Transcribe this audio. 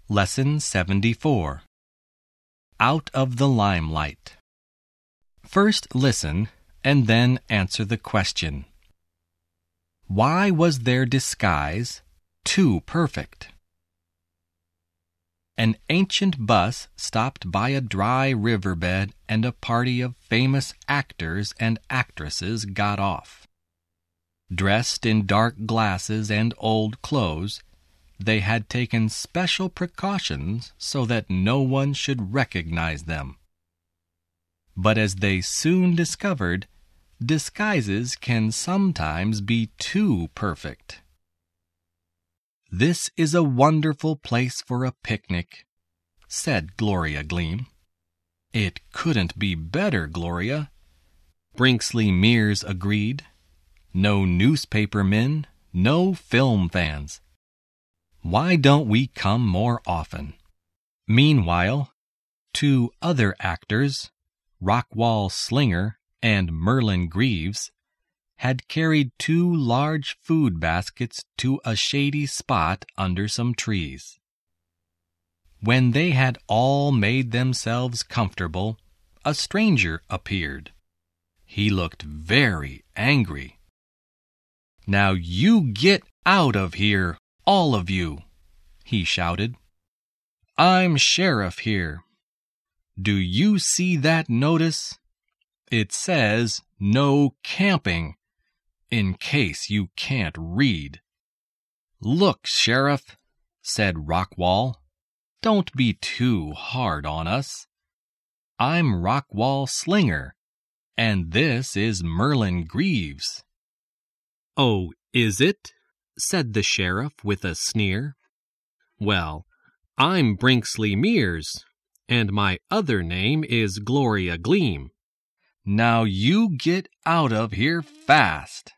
Lesson 74. Out of the Limelight. First listen and then answer the question. Why was their disguise too perfect? An ancient bus stopped by a dry riverbed and a party of famous actors and actresses got off. Dressed in dark glasses and old clothes, they had taken special precautions so that no one should recognize them. But as they soon discovered, disguises can sometimes be too perfect. "This is a wonderful place for a picnic," said Gloria Gleam. "It couldn't be better, Gloria," Brinkley Mears agreed. "No newspaper men, no film fans. Why don't we come more often?" Meanwhile, two other actors, Rockwall Slinger and Merlin Greaves, had carried two large food baskets to a shady spot under some trees. When they had all made themselves comfortable, a stranger appeared. He looked very angry. "Now you get out of here, all of you," he shouted. "I'm sheriff here. Do you see that notice? It says no camping, in case you can't read." "Look, Sheriff," said Rockwall, "don't be too hard on us. I'm Rockwall Slinger, and this is Merlin Greaves." "Oh, is it?" said the sheriff with a sneer. "Well, I'm Brinkley Mears, and my other name is Gloria Gleam. Now you get out of here fast."